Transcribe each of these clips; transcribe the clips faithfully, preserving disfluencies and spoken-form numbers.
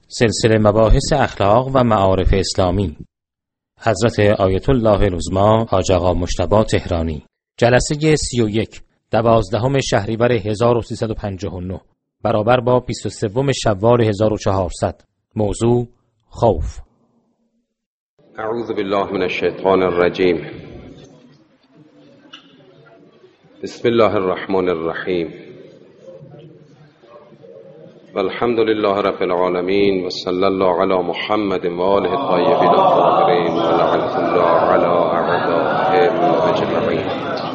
سلسله مباحث اخلاق و معارف اسلامی، حضرت آیت الله العظمی حاج آقا مجتبی تهرانی، جلسه سی و یک، دوازدهم شهریور هزار و سیصد و پنجاه و نه برابر با بیست و سوم شوال هزار و چهارصد. موضوع خوف. اعوذ بالله من الشیطان الرجیم. بسم الله الرحمن الرحیم. والحمد لله رب العالمین و صلی الله علی محمد و آله الطیبین الطاهرین و لعنة الله علی اعدائهم اجمعین.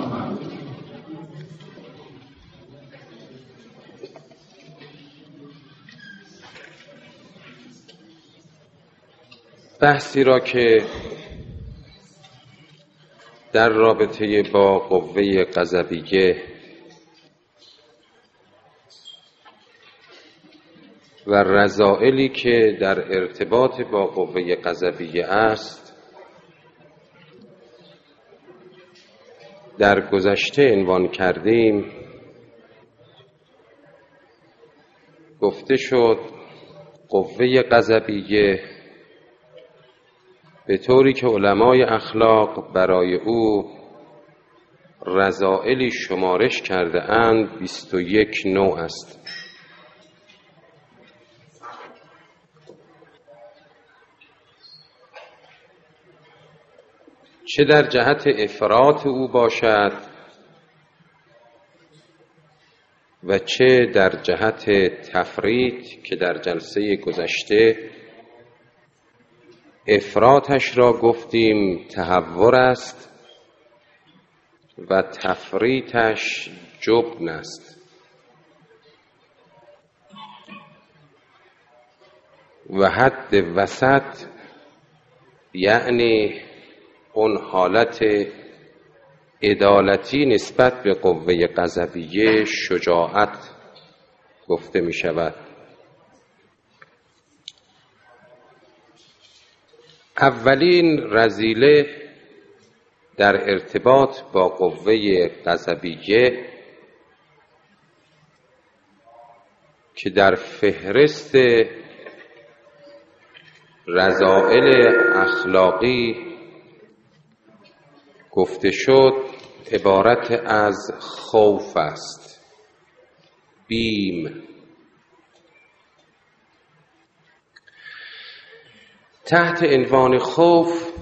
بحثی را که در رابطه با قوه غضبیه و رذائلی که در ارتباط با قوه غضبیه است در گذشته عنوان کردیم. گفته شد قوه غضبیه به طوری که علمای اخلاق برای او رذائلی شمارش کرده اند بیست و یک نوع است. چه در جهت افراط او باشد و چه در جهت تفریط که در جلسه گذشته افراطش را گفتیم تهور است و تفریطش جبن است و حد وسط یعنی اون حالت عدالتی نسبت به قوه غضبیه شجاعت گفته می شود. اولین رذیله در ارتباط با قوه غضبیه که در فهرست رذائل اخلاقی گفته شد عبارت از خوف است، بیم. تحت عنوان خوف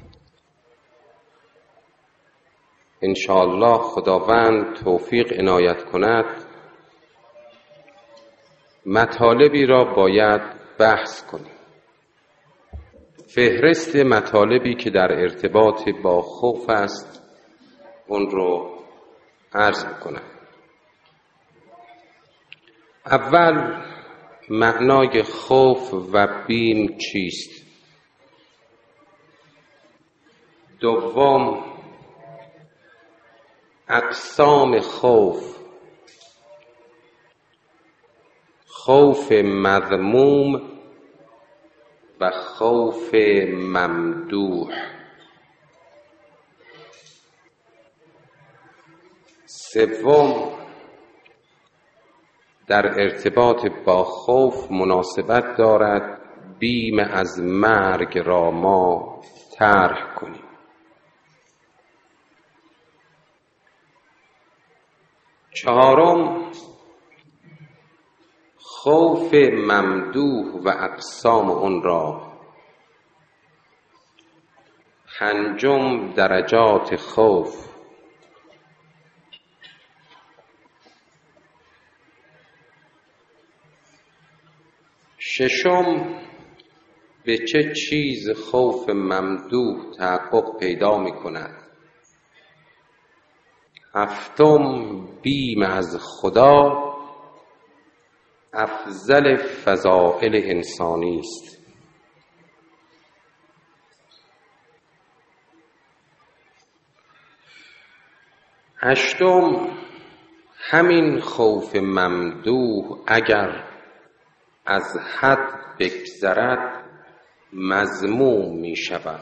انشاءالله خداوند توفیق عنایت کند مطالبی را باید بحث کنیم. فهرست مطالبی که در ارتباط با خوف است اون رو عرض میکنم. اول معنای خوف و بیم چیست؟ دوم اقسام خوف، خوف مذموم و خوف ممدوح. سوم در ارتباط با خوف مناسبت دارد بیم از مرگ را ما طرح کنیم. چهارم خوف ممدوح و اقسام اون را. پنجم درجات خوف. ششم به چه چیز خوف ممدوح تحقق پیدا می کند. هفتم بیم از خدا افضل فضائل انسانی است. هشتم همین خوف ممدوح اگر از حد بگذرد مذموم می شود.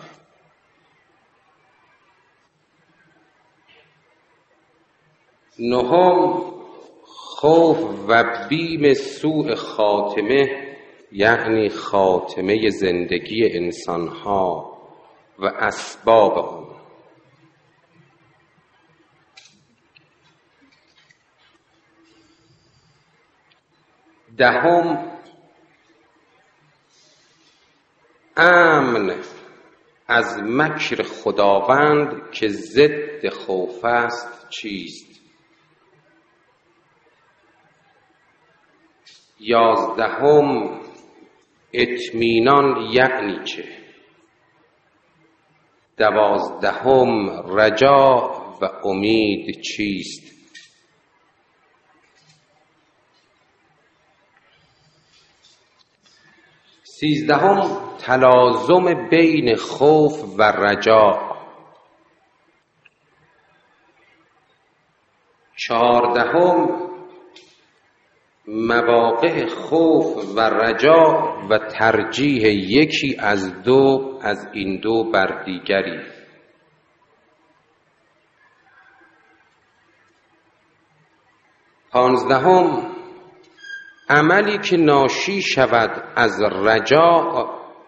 نهم خوف و بیم سوء خاتمه یعنی خاتمه زندگی انسانها و اسباب آن. دهم، امن از مکر خداوند که ضد خوف است چیست؟ یازدهم، اطمینان یعنی چه؟ دوازدهم، رجا و امید چیست؟ سیزدهم، تلازم بین خوف و رجا. چهاردهم، مواقع خوف و رجا و ترجیح یکی از دو از این دو بر دیگری. پانزدهم، عملی که ناشی شود از رجا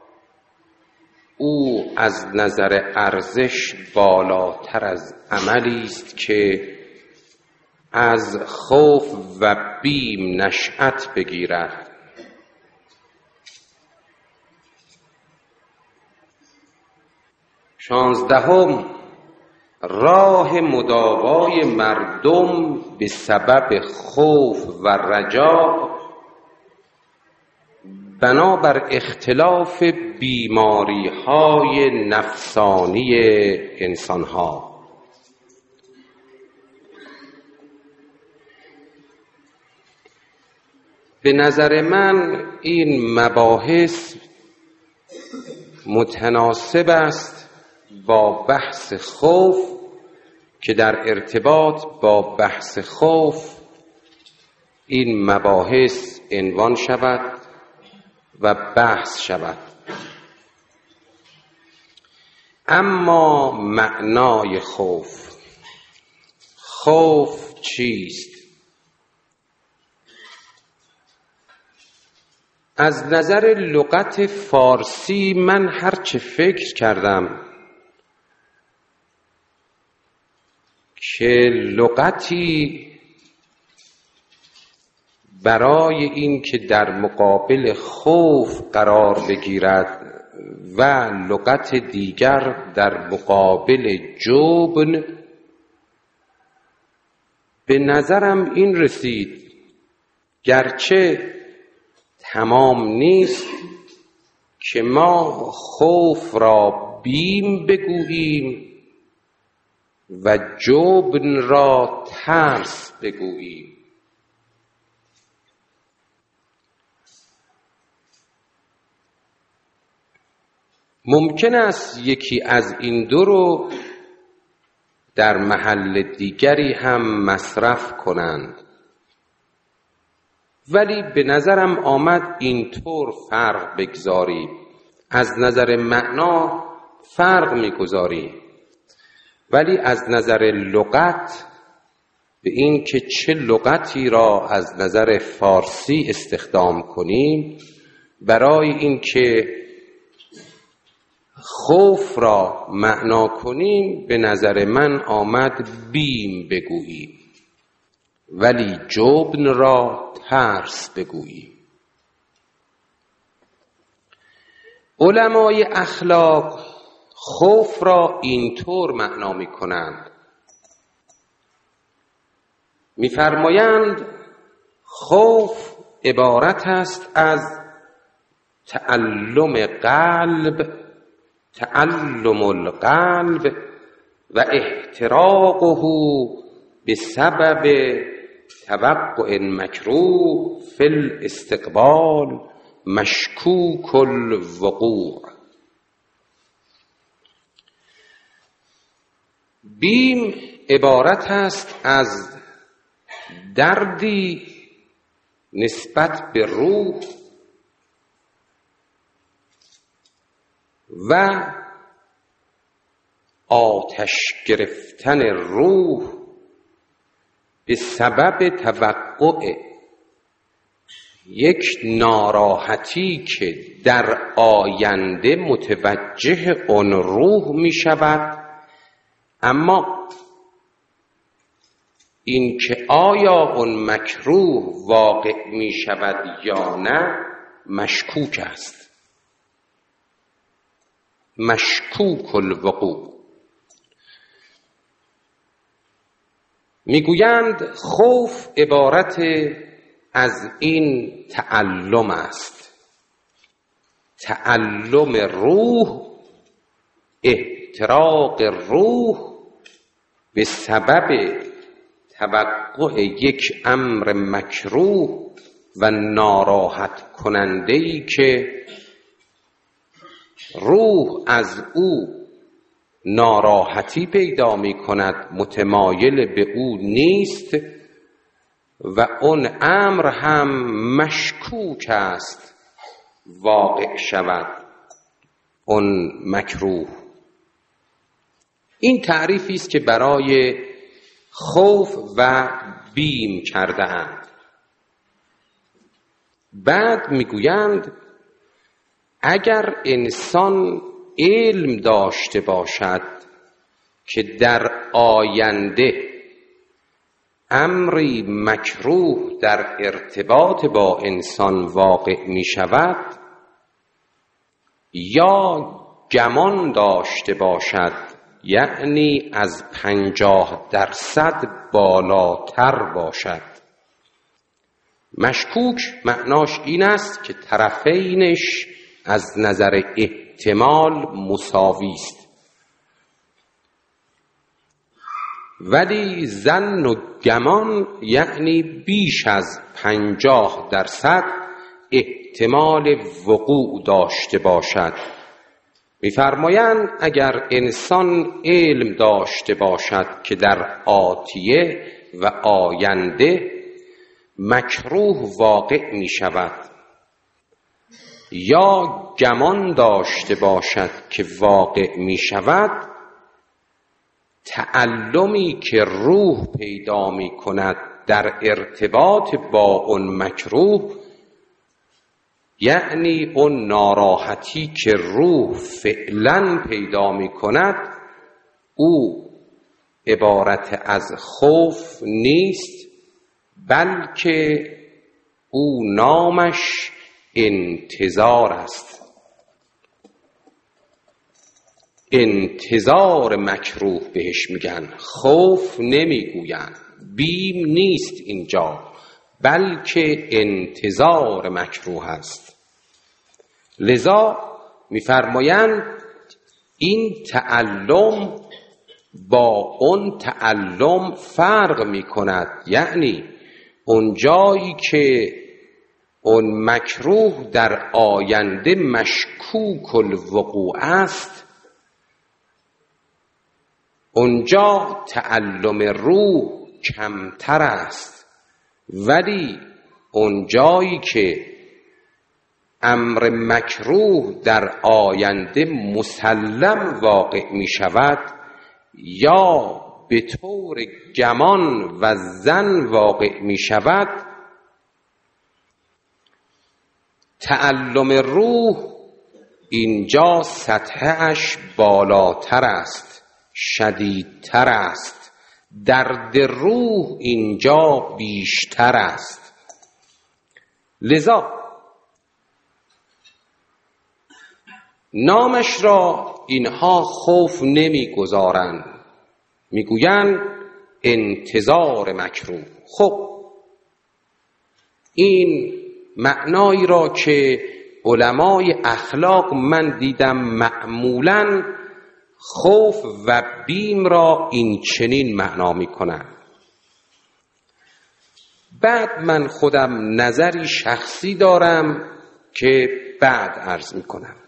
او از نظر ارزش بالاتر از عملی است که از خوف و بیم نشأت بگیرد. شانزدهم، راه مداوای مردم به سبب خوف و رجا بنابر اختلاف بیماری‌های نفسانی انسان‌ها. به نظر من این مباحث متناسب است با بحث خوف که در ارتباط با بحث خوف این مباحث عنوان شود و بحث شود. اما معنای خوف، خوف چیست؟ از نظر لغت فارسی من هرچه فکر کردم که لغتی برای این که در مقابل خوف قرار بگیرد و لغت دیگر در مقابل جبن، به نظرم این رسید گرچه تمام نیست که ما خوف را بیم بگوییم و جبن را ترس بگوییم. ممکن است یکی از این دو رو در محل دیگری هم مصرف کنند، ولی به نظرم آمد اینطور فرق بگذاری، از نظر معنا فرق میگذاری، ولی از نظر لغت به این که چه لغتی را از نظر فارسی استخدام کنیم برای این که خوف را معنا کنیم، به نظر من آمد بیم بگوییم ولی جبن را ترس بگوییم. علمای اخلاق خوف را اینطور معنا می کنند، می فرمایند خوف عبارت است از تعلم قلب تعلم القلب و احتراقه بسبب توقع مکروه فی الاستقبال مشکوک الوقوع. بیم عبارت است از دردی نسبت به روح و آتش گرفتن روح به سبب توقع یک ناراحتی که در آینده متوجه اون روح می شود، اما این که آیا اون مکروه واقع می شود یا نه مشکوک است، مشکوک الوقوع. میگویند خوف عبارت از این تعلم است، تعلم روح، احتراق روح به سبب توقع یک امر مکروه و ناراحت کننده‌ای که روح از او ناراحتی پیدا می کند، متمایل به او نیست و اون امر هم مشکوک است واقع شود اون مکروه. این تعریفی است که برای خوف و بیم کرده اند. بعد میگویند اگر انسان علم داشته باشد که در آینده امری مکروه در ارتباط با انسان واقع می شود، یا گمان داشته باشد، یعنی از پنجاه درصد بالاتر باشد. مشکوک معناش این است که طرفینش از نظر احتمال مساوی است، ولی ظن و گمان یعنی بیش از پنجاه درصد احتمال وقوع داشته باشد. می‌فرمایند اگر انسان علم داشته باشد که در آتیه و آینده مکروه واقع می شود، یا گمان داشته باشد که واقع می شود، تعلمی که روح پیدا می کند در ارتباط با اون مکروه، یعنی اون ناراحتی که روح فعلا پیدا می کند، او عبارت از خوف نیست، بلکه او نامش انتظار است. انتظار مکروه بهش میگن، خوف نمیگوین، بیم نیست اینجا، بلکه انتظار مکروه است. لذا میفرمایند این تعلم با اون تعلم فرق میکند، یعنی اون جایی که اون مکروه در آینده مشکوک الوقوع است، اونجا تعلم روح کمتر است، ولی اون جایی که امر مکروه در آینده مسلم واقع می شود، یا به طور گمان و ظن واقع می شود، تعلم روح اینجا سطحش بالاتر است، شدیدتر است، درد روح اینجا بیشتر است. لذا نامش را اینها خوف نمیگذارند، میگویند انتظار مکروه. خب این معنایی را که علمای اخلاق من دیدم معمولاً خوف و بیم را این چنین معنا میکنند. بعد من خودم نظری شخصی دارم که بعد عرض میکنم.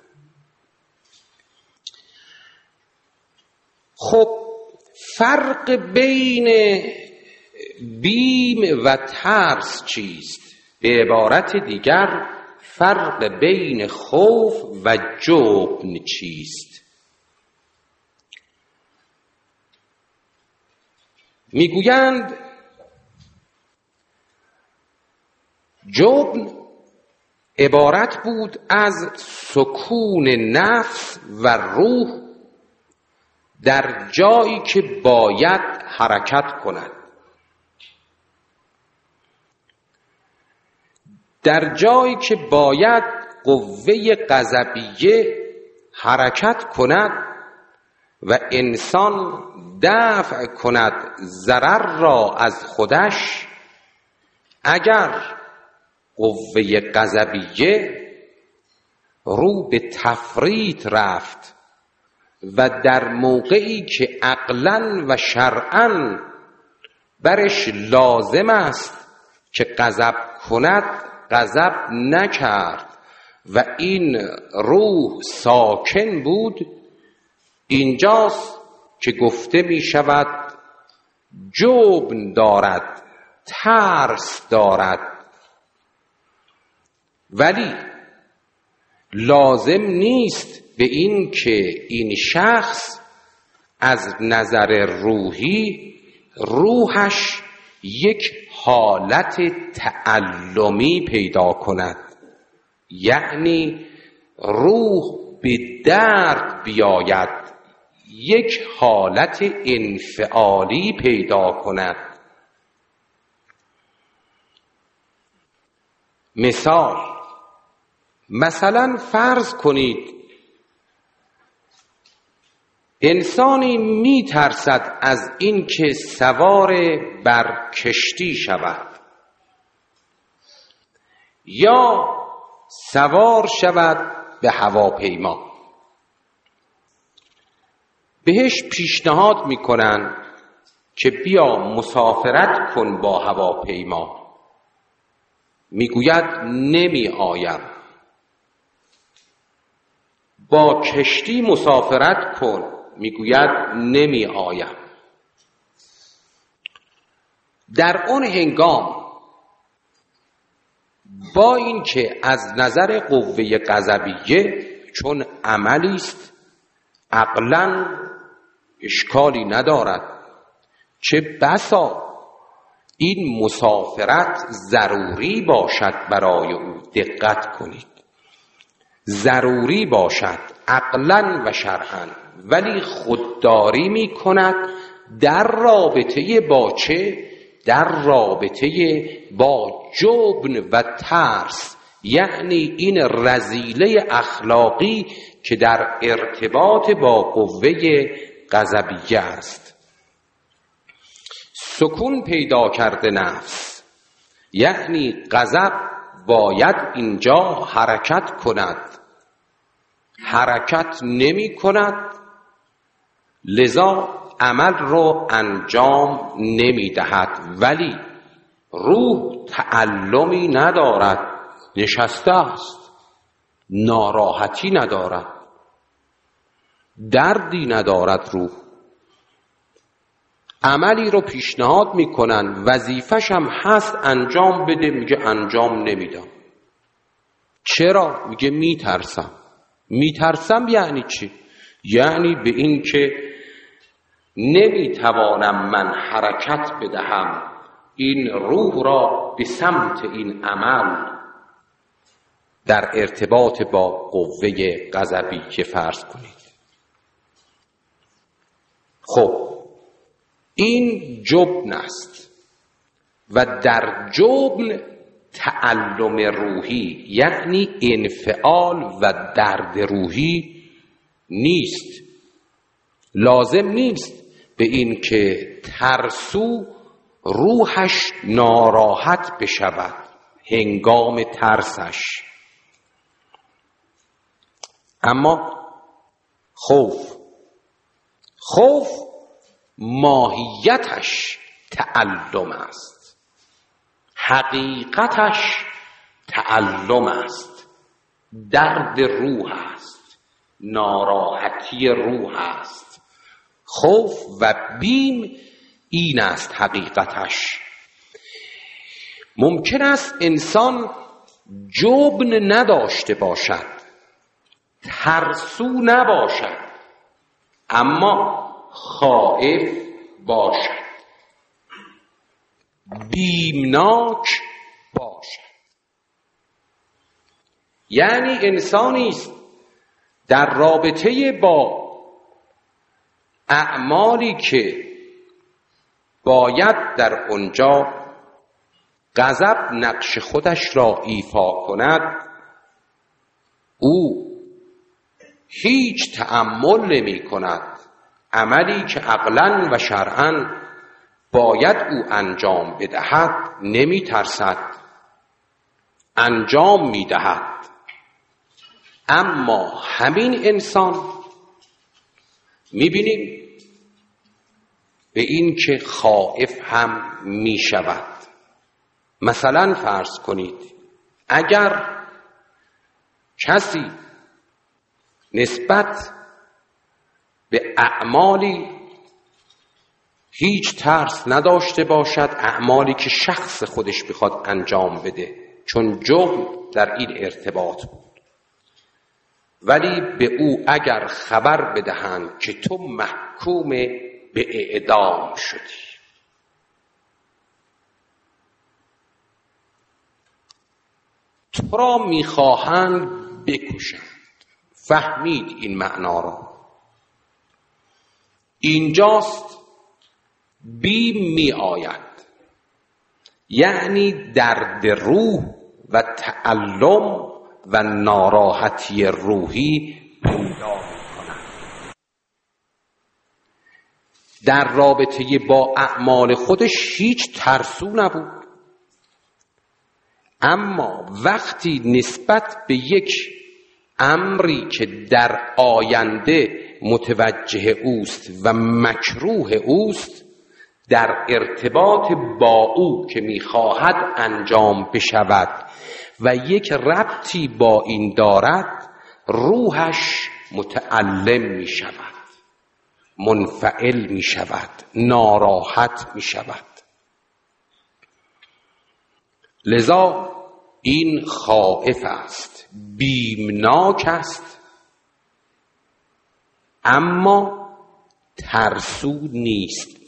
خب فرق بین بیم و ترس چیست؟ به عبارت دیگر فرق بین خوف و جبن چیست؟ میگویند جبن عبارت بود از سکون نفس و روح در جایی که باید حرکت کند، در جایی که باید قوه غضبیه حرکت کند و انسان دفع کند ضرر را از خودش، اگر قوه غضبیه رو به تفریط رفت و در موقعی که عقلاً و شرعاً برش لازم است که غضب کند غضب نکرد و این روح ساکن بود، اینجاست که گفته می شود جبن دارد، ترس دارد. ولی لازم نیست به این که این شخص از نظر روحی روحش یک حالت تعلمی پیدا کند، یعنی روح به درد بیاید، یک حالت انفعالی پیدا کند. مثال، مثلا فرض کنید انسانی می ترسد از این که سوار بر کشتی شود یا سوار شود به هواپیما. بهش پیشنهاد میکنن که بیا مسافرت کن با هواپیما، میگوید نمی آیم. با کشتی مسافرت کن، میگوید نمی آیم. در اون هنگام با اینکه از نظر قوه غضبیه چون عملی است عقلاً اشکالی ندارد، چه بسا این مسافرت ضروری باشد برای او، دقت کنید، ضروری باشد عقلاً و شرعاً، ولی خودداری می کند در رابطه با چه؟ در رابطه با جبن و ترس، یعنی این رذیله اخلاقی که در ارتباط با قوه غضبیه است. سکون پیدا کرده نفس، یعنی غضب باید اینجا حرکت کند، حرکت نمی کند، لذا عمل رو انجام نمی دهد. ولی روح تعلمی ندارد، نشسته است، ناراحتی ندارد، دردی ندارد. روح عملی رو پیشنهاد میکنن، وظیفش هم هست انجام بده، میگه انجام نمیدم. چرا؟ میگه میترسم. میترسم یعنی چی؟ یعنی به این که نمیتوانم من حرکت بدهم این روح را به سمت این عمل در ارتباط با قوه غضبی که فرض کنید. خب این جبن است و در جبن تعلم روحی یعنی انفعال و درد روحی نیست. لازم نیست به این که ترسو روحش ناراحت بشود هنگام ترسش، اما خوف خوف ماهیتش تعلم است، حقیقتش تعلم است، درد روح است، ناراحتی روح است. خوف و بیم این است حقیقتش. ممکن است انسان جبن نداشته باشد، ترسو نباشد، اما خائف باشد، بیمناک باشد. یعنی انسانی است در رابطه با اعمالی که باید در آنجا غضب نقش خودش را ایفا کند، او هیچ تأمل نمی کند. عملی که عقلاً و شرعاً باید او انجام بدهد نمی ترسد، انجام می دهد. اما همین انسان می بینیم به این که خائف هم می شود. مثلا فرض کنید اگر کسی نسبت به اعمالی هیچ ترس نداشته باشد، اعمالی که شخص خودش بخواد انجام بده، چون جبن در این ارتباط بود، ولی به او اگر خبر بدهند که تو محکوم به اعدام شدی، تو را میخواهند بکشند، فهمید این معنا را. اینجاست بیم می آید، یعنی درد روح و تعلم و ناراحتی روحی پیدا می کند. در رابطه با اعمال خودش هیچ ترسو نبود، اما وقتی نسبت به یک امری که در آینده متوجه اوست و مکروه اوست، در ارتباط با او که میخواهد انجام بشود و یک ربطی با این دارد، روحش متألم میشود، منفعل میشود، ناراحت میشود. لذا این خائف است، بیمناک است، اما ترسو نیست.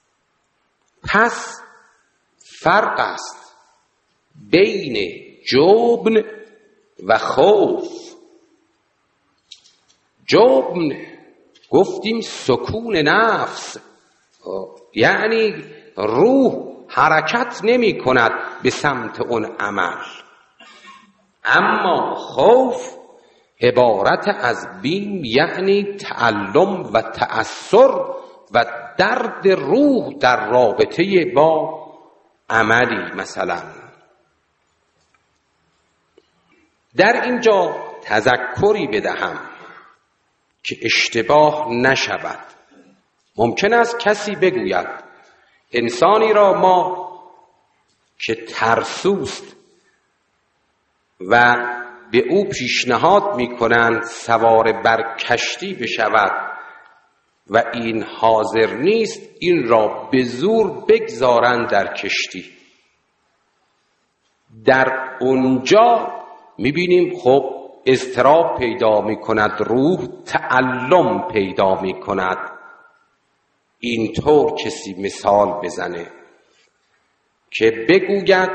پس فرق است بین جبن و خوف. جبن گفتیم سکون نفس، یعنی روح حرکت نمی کند به سمت اون عمل، اما خوف عبارت از بیم، یعنی تعلم و تأثر و درد روح در رابطه با عملی. مثلا در اینجا تذکری بدهم که اشتباه نشود. ممکن است کسی بگوید انسانی را ما که ترسوست و به او پیشنهاد میکنند سوار بر کشتی بشود و این حاضر نیست، این را به زور بگذارند در کشتی. در اونجا میبینیم خب اضطراب پیدا میکند، روح تعلم پیدا میکند. اینطور کسی مثال بزنه که بگوید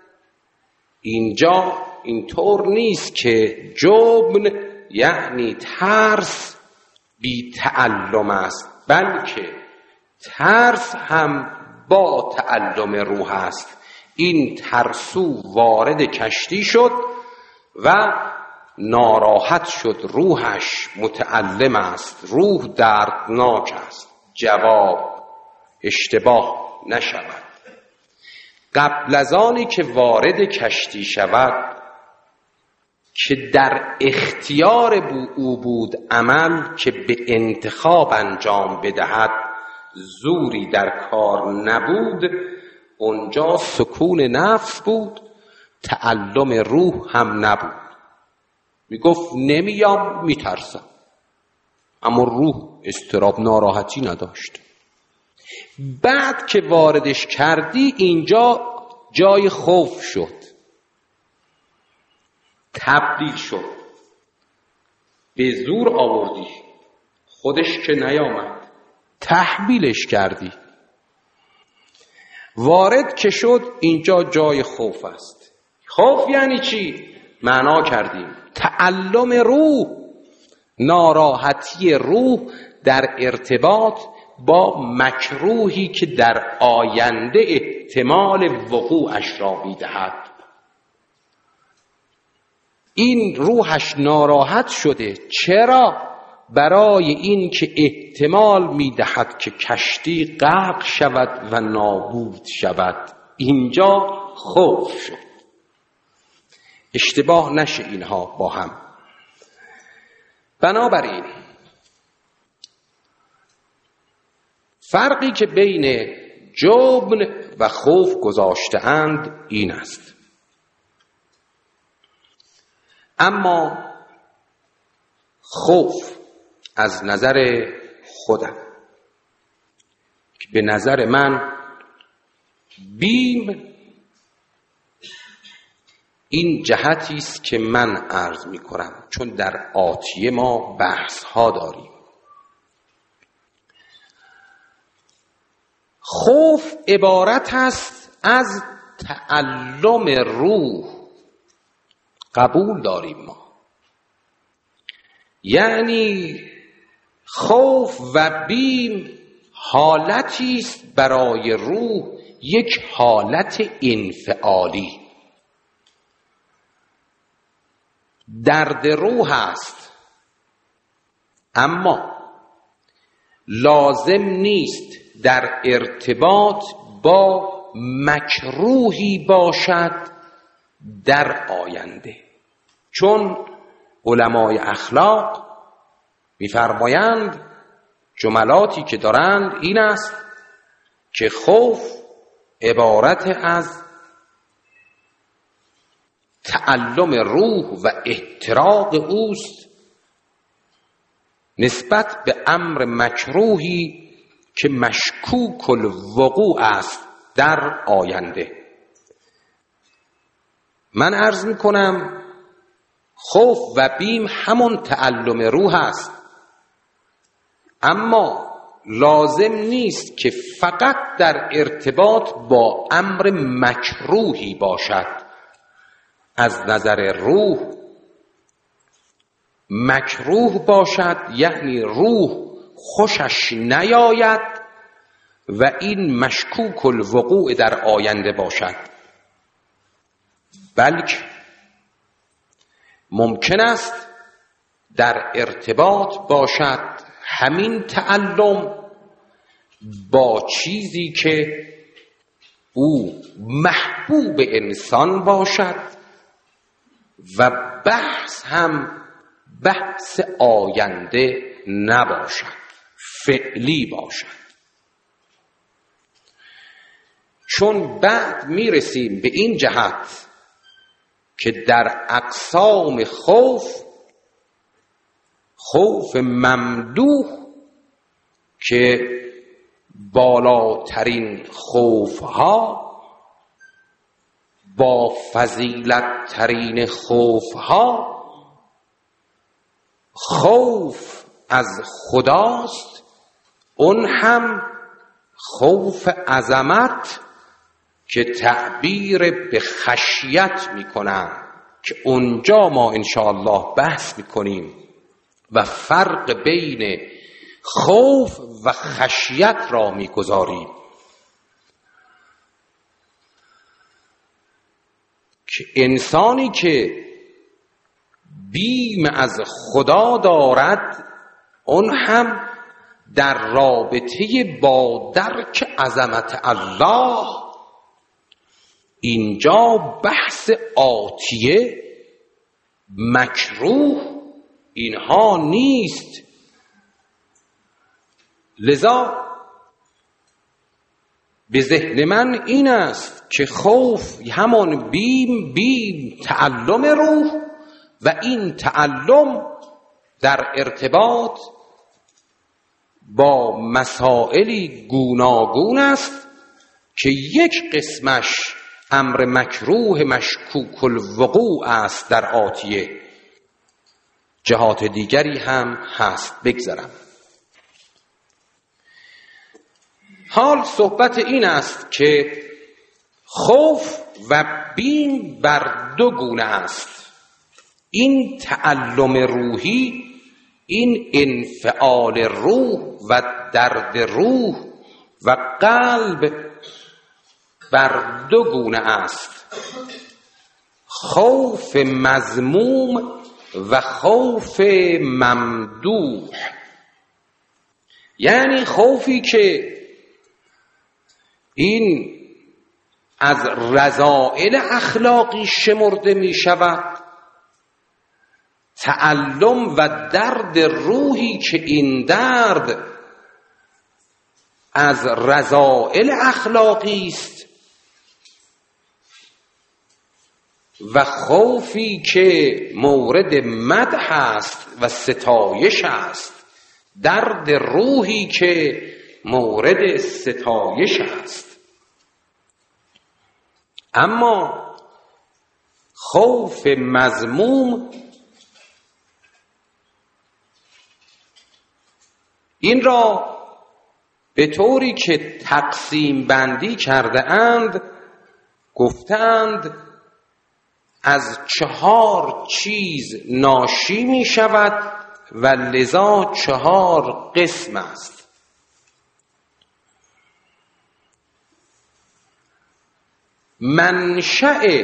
اینجا اینطور نیست که جبن یعنی ترس بی تعلم است، بلکه ترس هم با تعلم روح است. این ترسو وارد کشتی شد و ناراحت شد، روحش متألم است، روح دردناک است. جواب اشتباه نشود. قبل از آنی که وارد کشتی شود که در اختیار او بود عمل که به انتخاب انجام بدهد، زوری در کار نبود، اونجا سکون نفس بود، تعلم روح هم نبود. می گفت نمیام، میترسم، اما روح اضطراب ناراحتی نداشت. بعد که واردش کردی اینجا جای خوف شد، تبدیل شد، به زور آوردی، خودش که نیامد، تحمیلش کردی. وارد که شد اینجا جای خوف است. خوف یعنی چی؟ معنا کردیم. تعلم روح، ناراحتی روح در ارتباط با مکروهی که در آینده احتمال وقوعش را می‌دهد. این روحش ناراحت شده. چرا؟ برای این که احتمال می‌دهد که کشتی غرق شود و نابود شود. اینجا خوف شد. اشتباه نشه اینها با هم. بنابراین فرقی که بین جبن و خوف گذاشته‌اند این است. اما خوف از نظر خودم که به نظر من بیم این جهتی است که من عرض می کنم، چون در آتیه ما بحث ها داریم. خوف عبارت است از تعلم روح. قبول داریم ما. یعنی خوف و بیم حالتی است برای روح، یک حالت انفعالی. درد روح است، اما لازم نیست در ارتباط با مکروهی باشد در آینده. چون علمای اخلاق می‌فرمایند جملاتی که دارند این است که خوف عبارت از تعلم روح و احتراق اوست نسبت به امر مکروهی که مشکوک الوقوع است در آینده. من عرض می کنم خوف و بیم همون تعلم روح است، اما لازم نیست که فقط در ارتباط با امر مکروهی باشد. از نظر روح مکروه باشد، یعنی روح خوشش نیاید و این مشکوک الوقوع در آینده باشد، بلکه ممکن است در ارتباط باشد همین تعلم با چیزی که او محبوب انسان باشد و بحث هم بحث آینده نباشد، فعلی باشد. چون بعد میرسیم به این جهت که در اقسام خوف، خوف ممدوح که بالاترین خوفها، با فضیلت ترین خوفها، خوف از خداست، اون هم خوف عظمت که تعبیر به خشیت میکنن که اونجا ما انشاءالله بحث میکنیم و فرق بین خوف و خشیت را میگذاریم که انسانی که بیم از خدا دارد اون هم در رابطه با درک عظمت الله، اینجا بحث آتیه مکروه اینها نیست. لذا به ذهن من این است که خوف همان بیم بیم تعلم روح و این تعلم در ارتباط با مسائلی گوناگون است که یک قسمش امر مکروه مشکوک الوقوع است در آتیه، جهات دیگری هم هست. بگذارم حال صحبت این است که خوف و بیم بر دو گونه است. این تعلم روحی، این انفعال روح و درد روح و قلب بر دو گونه است: خوف مذموم و خوف ممدوح. یعنی خوفی که این از رذائل اخلاقی شمرده می شود، تعلم و درد روحی که این درد از رذائل اخلاقی است و خوفی که مورد مدح است و ستایش است، درد روحی که مورد ستایش است. اما خوف مذموم این را به طوری که تقسیم بندی کرده اند گفتند از چهار چیز ناشی می شود و لذا چهار قسم است. منشأ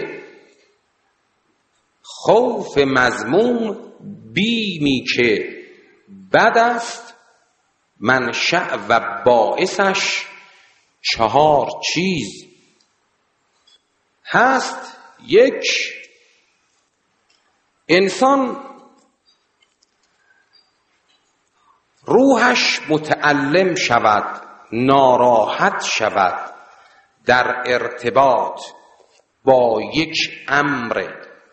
خوف مذموم بیمی که بد است، منشأ و باعثش چهار چیز هست. یک، انسان روحش متألم شود، ناراحت شود در ارتباط با یک امر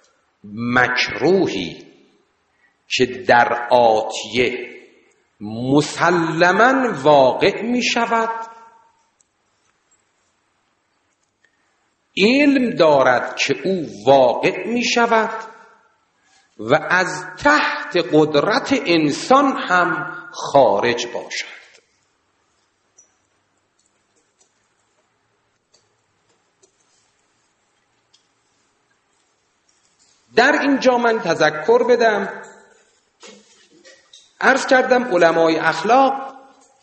مکروهی که در آتیه مسلماً واقع می شود، علم دارد که او واقع می شود و از تحت قدرت انسان هم خارج باشد. در اینجا من تذکر بدم، عرض کردم علمای اخلاق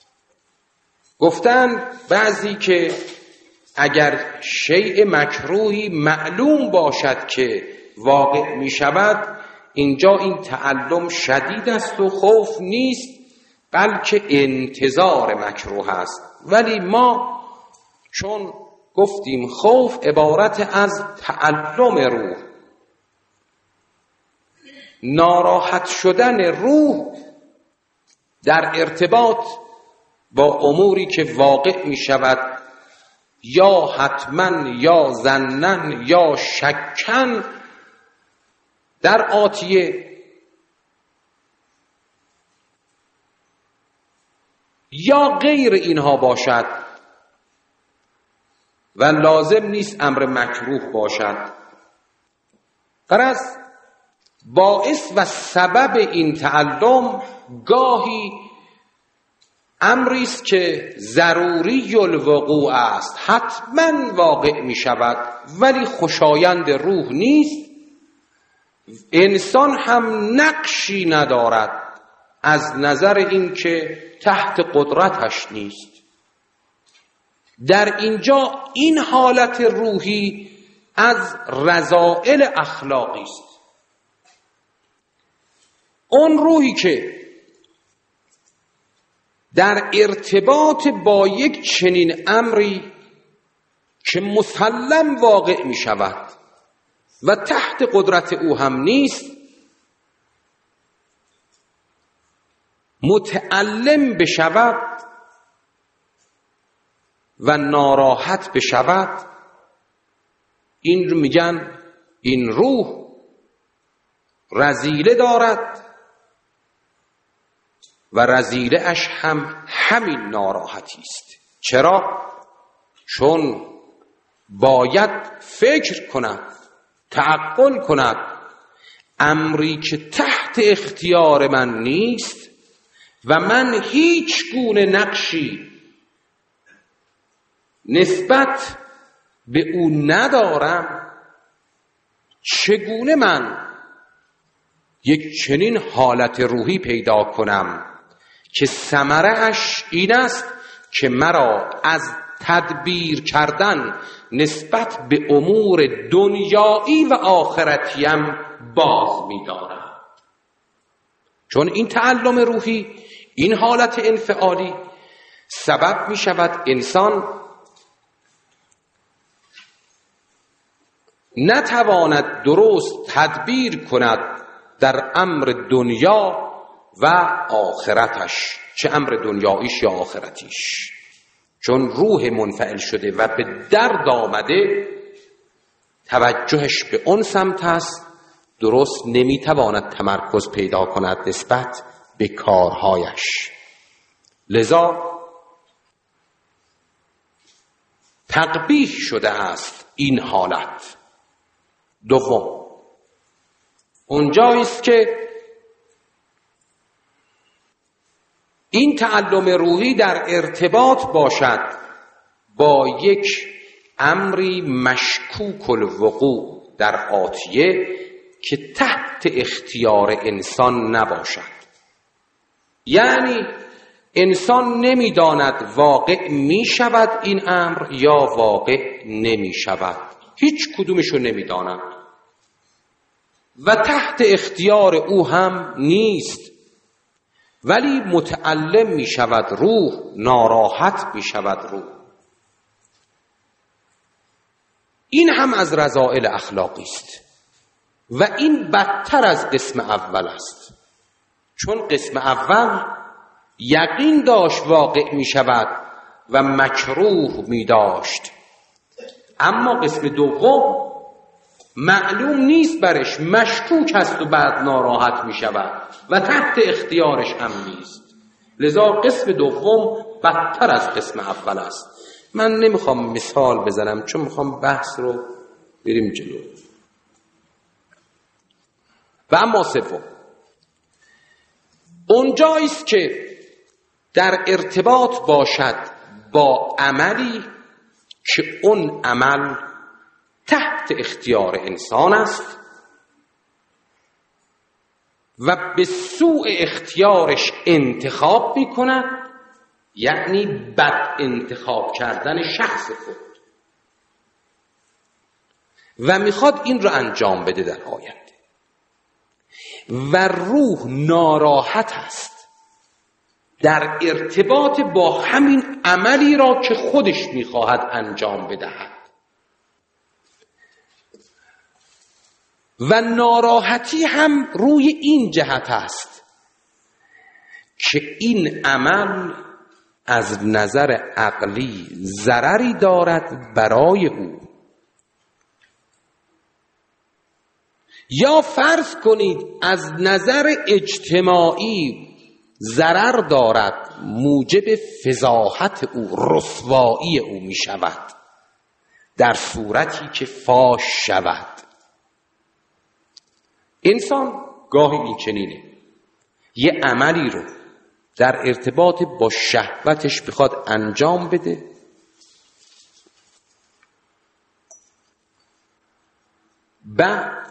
گفتن بعضی که اگر شیء مکروهی معلوم باشد که واقع می شود، اینجا این تعلم شدید است و خوف نیست بلکه انتظار مکروه است. ولی ما چون گفتیم خوف عبارت از تعلم روح، ناراحت شدن روح در ارتباط با اموری که واقع می شود، یا حتما یا ظنن یا شکن در آتیه، یا غیر اینها باشد و لازم نیست امر مکروه باشد. غرض باعث و سبب این تعلم گاهی امری است که ضروری الوقوع است، حتما واقع می شود ولی خوشایند روح نیست. انسان هم نقشی ندارد از نظر این که تحت قدرتش نیست. در اینجا این حالت روحی از رذائل اخلاقی است. اون روحی که در ارتباط با یک چنین امری که مسلم واقع می شود و تحت قدرت او هم نیست متألم بشود و ناراحت بشود، این رو میگن این روح رذیله دارد و رذیله اش هم همین ناراحتی است. چرا؟ چون باید فکر کند، تعقل کند، امری که تحت اختیار من نیست و من هیچ گونه نقشی نسبت به او ندارم، چگونه من یک چنین حالت روحی پیدا کنم که ثمره اش این است که مرا از تدبیر کردن نسبت به امور دنیایی و آخرتیم باز می‌دارم. چون این تعلم روحی، این حالت انفعالی سبب می شود انسان نتواند درست تدبیر کند در امر دنیا و آخرتش، چه امر دنیاییش یا آخرتیش. چون روح منفعل شده و به درد آمده، توجهش به اون سمت است، درست نمیتواند تمرکز پیدا کند نسبت به کارهایش. لذا تقبیح شده است این حالت. دوم، اونجاییست که این تعلم روحی در ارتباط باشد با یک امری مشکوک الوقوع در آتیه که تحت اختیار انسان نباشد. یعنی انسان نمیداند واقع می شود این امر یا واقع نمی شود، هیچ کدومشو نمیداند و تحت اختیار او هم نیست، ولی متعلم می شود روح، ناراحت می شود روح. این هم از رذائل اخلاقی است و این بدتر از قسم اول است. چون قسم اول یقین داشت واقع می شود و مکروه می داشت، اما قسم دوم معلوم نیست برش، مشکوک است و بعد ناراحت می شود و تحت اختیارش هم نیست. لذا قسم دوم بدتر از قسم اول است. من نمیخوام مثال بزنم چون میخوام بحث رو بریم جلو. و اما سوم، اونجاییست که در ارتباط باشد با عملی که اون عمل تحت اختیار انسان است و به سوء اختیارش انتخاب میکند، یعنی بد انتخاب کردن شخص خود، و میخواد این رو انجام بده در آینده و روح ناراحت است در ارتباط با همین عملی را که خودش میخواهد انجام بدهد. و ناراحتی هم روی این جهت است که این عمل از نظر عقلی ضرری دارد برای او. یا فرض کنید از نظر اجتماعی ضرر دارد، موجب فضاحت او، رسوایی او می شود در صورتی که فاش شود. انسان گاهی این چنینه، یه عملی رو در ارتباط با شهوتش بخواد انجام بده، بعد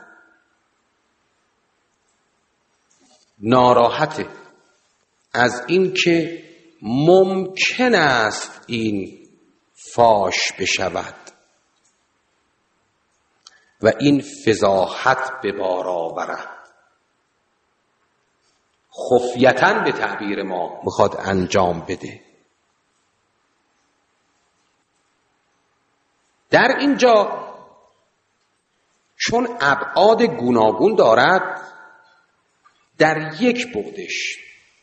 ناراحته از این که ممکن است این فاش بشود و این فضاحت به بار آورد، خفیتاً به تعبیر ما میخواد انجام بده. در اینجا چون ابعاد گوناگون دارد، در یک بعدش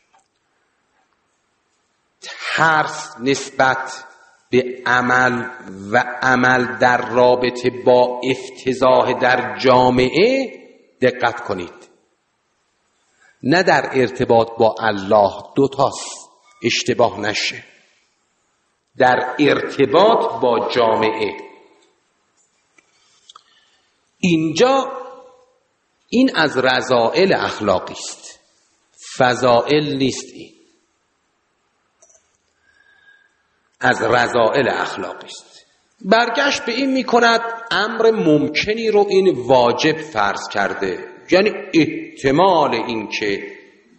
ترس نسبت به عمل و عمل در رابطه با افتضاح در جامعه، دقت کنید، نه در ارتباط با الله، دوتاست، اشتباه نشه، در ارتباط با جامعه. اینجا این از رذائل اخلاقی است، فضائل نیست، این از رذائل اخلاقی است. برگشت به این میکند امر ممکنی رو این واجب فرض کرده یعنی احتمال این که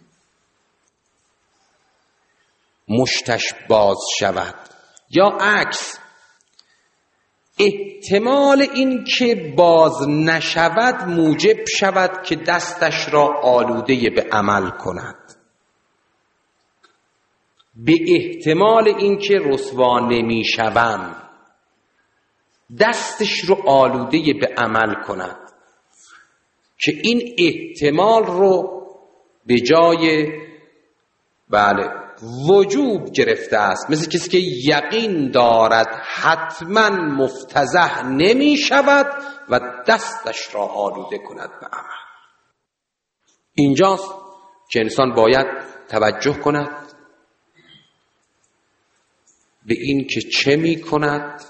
مشتش باز شود، یا عکس احتمال این که باز نشود موجب شود که دستش را آلوده به عمل کند، به احتمال این که رسوا نمی شوم دستش رو آلوده به عمل کند، که این احتمال رو به جای بله وجوب گرفته است، مثل کسی که یقین دارد حتما مفتضح نمی شود و دستش را آلوده کند به عمل. اینجاست که انسان باید توجه کند به این که چه می کند،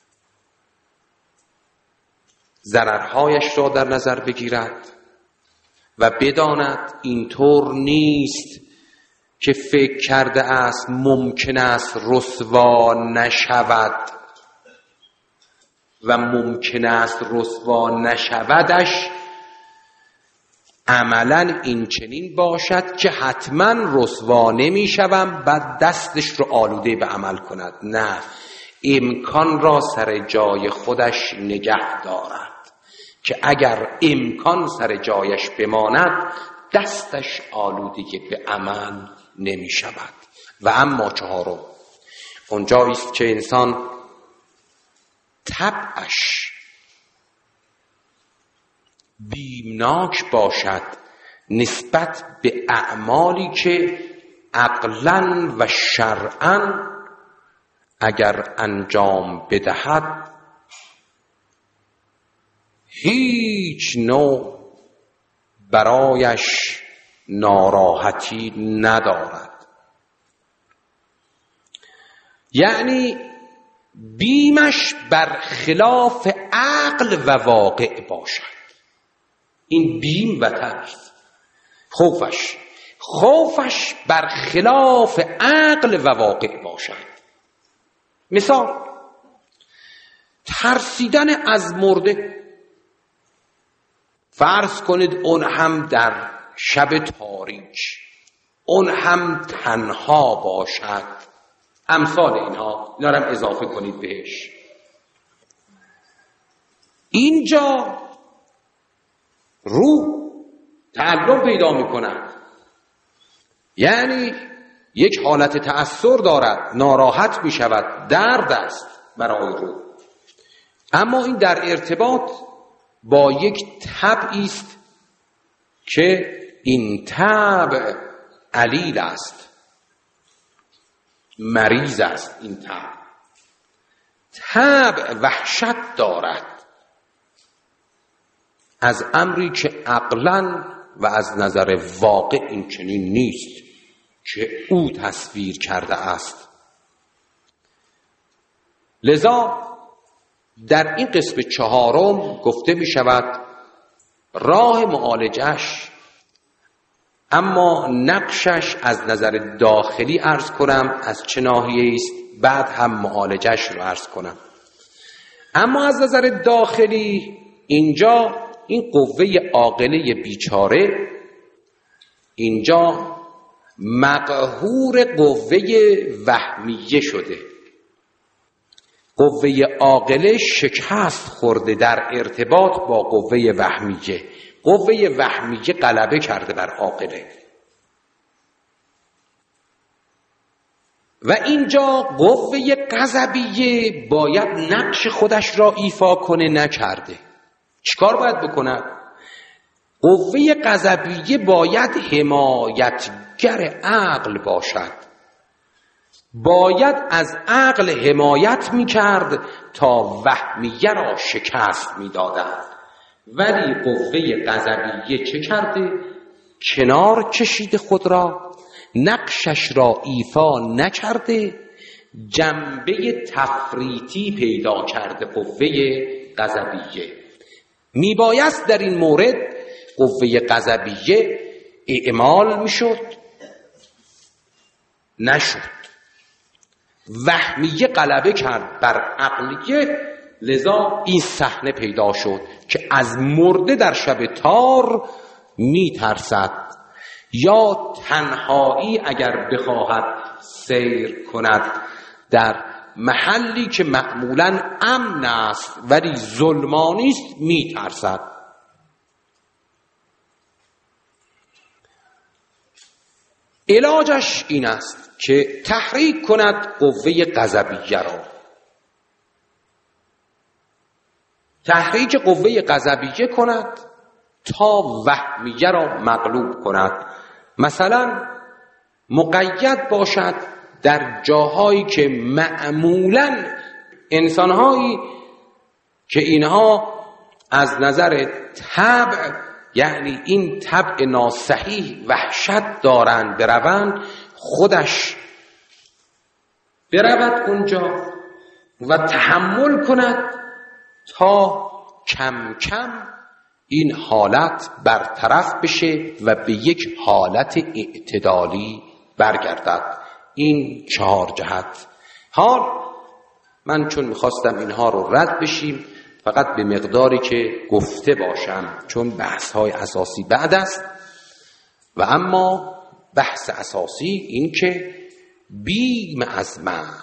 ضررهایش را در نظر بگیرد و بداند اینطور نیست که فکر کرده است ممکن است رسوا نشود و ممکن است رسوا نشودش عملا این چنین باشد که حتما رسوا نمی شوم بعد دستش رو آلوده به عمل کند. نه، امکان را سر جای خودش نگه دارد که اگر امکان سر جایش بماند دستش آلوده به عمل نمی شود. و اما چهارم اونجاییست که انسان طبعش بیمناک باشد نسبت به اعمالی که عقلاً و شرعاً اگر انجام بدهد هیچ نوع برایش ناراحتی ندارد. یعنی بیمش برخلاف عقل و واقع باشد. این بیم و ترس، خوفش خوفش برخلاف عقل و واقع باشد. مثال ترسیدن از مرده، فرض کنید اون هم در شب تاریک، اون هم تنها باشد، امثال اینها، اینا رو هم اضافه کنید بهش. اینجا روح تعلق پیدا می‌کند، یعنی یک حالت تأثر دارد، ناراحت می‌شود، درد است برای روح. اما این در ارتباط با یک طبعی است که این طبع علیل است، مریض است. این طبع طبع وحشت دارد از امری که عقلاً و از نظر واقع این چنین نیست که او تصویر کرده است. لذا در این قسم چهارم گفته می شود راه معالجش، اما نقشش از نظر داخلی عرض کنم از چه ناحیه است، بعد هم معالجش رو عرض کنم. اما از نظر داخلی اینجا این قوه عاقله بیچاره اینجا مقهور قوه وهمیه شده. قوه عاقله شکست خورده در ارتباط با قوه وهمیه. قوه وهمیه غلبه کرده بر عاقله و اینجا قوه غضبیه باید نقش خودش را ایفا کنه، نکرده. چیکار باید بکنه؟ قوه غضبیه باید حمایتگر عقل باشد، باید از عقل حمایت میکرد تا وهمیه را شکست میدادند. ولی قوه غضبیه چه کرده؟ کنار کشیده خود را، نقشش را ایفا نکرده، جنبه تفریطی پیدا کرده قوه غضبیه. میبایست در این مورد قوه غضبیه اعمال میشد، نشد. وهمیه غلبه کرد بر عقلیه، لذا این صحنه پیدا شد که از مرده در شب تار میترسد، یا تنهایی اگر بخواهد سیر کند در محلی که معمولاً امن است ولی ظلمانی است میترسد. علاجش این است که تحریک کند قوه غضبیه را، تحریک قوه غضبیه کند تا وهمیه را مغلوب کند. مثلا مقید باشد در جاهایی که معمولاً انسانهایی که اینها از نظر طبع، یعنی این طبع ناصحیح وحشت دارند بروند، خودش برود اونجا و تحمل کند تا کم کم این حالت برطرف بشه و به یک حالت اعتدالی برگردد. این چهار جهت. حال من چون میخواستم اینها رو رد بشیم فقط به مقداری که گفته باشم، چون بحث های اساسی بعد است، و اما بحث اساسی این که بیم از مرگ،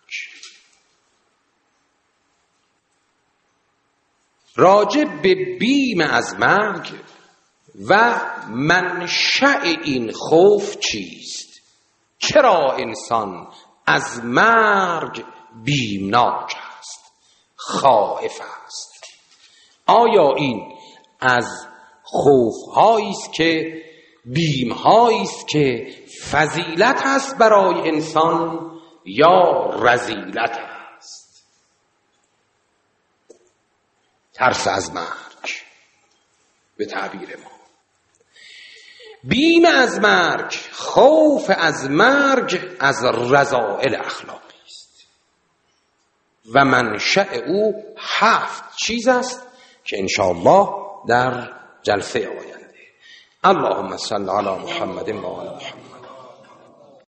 راجع به بیم از مرگ و منشأ این خوف چیست، چرا انسان از مرگ بیمناک است، خائف است. آیا این از خوف‌هایی است که بیم‌هایی است که فضیلت است برای انسان یا رذیلت است؟ ترس از مرگ به تعبیر ما، بیم از مرگ، خوف از مرگ از رذائل اخلاقی است و منشأ او هفت چیز است که انشاءالله در جلسه آینده. اللهم صل علی محمد و آل محمد.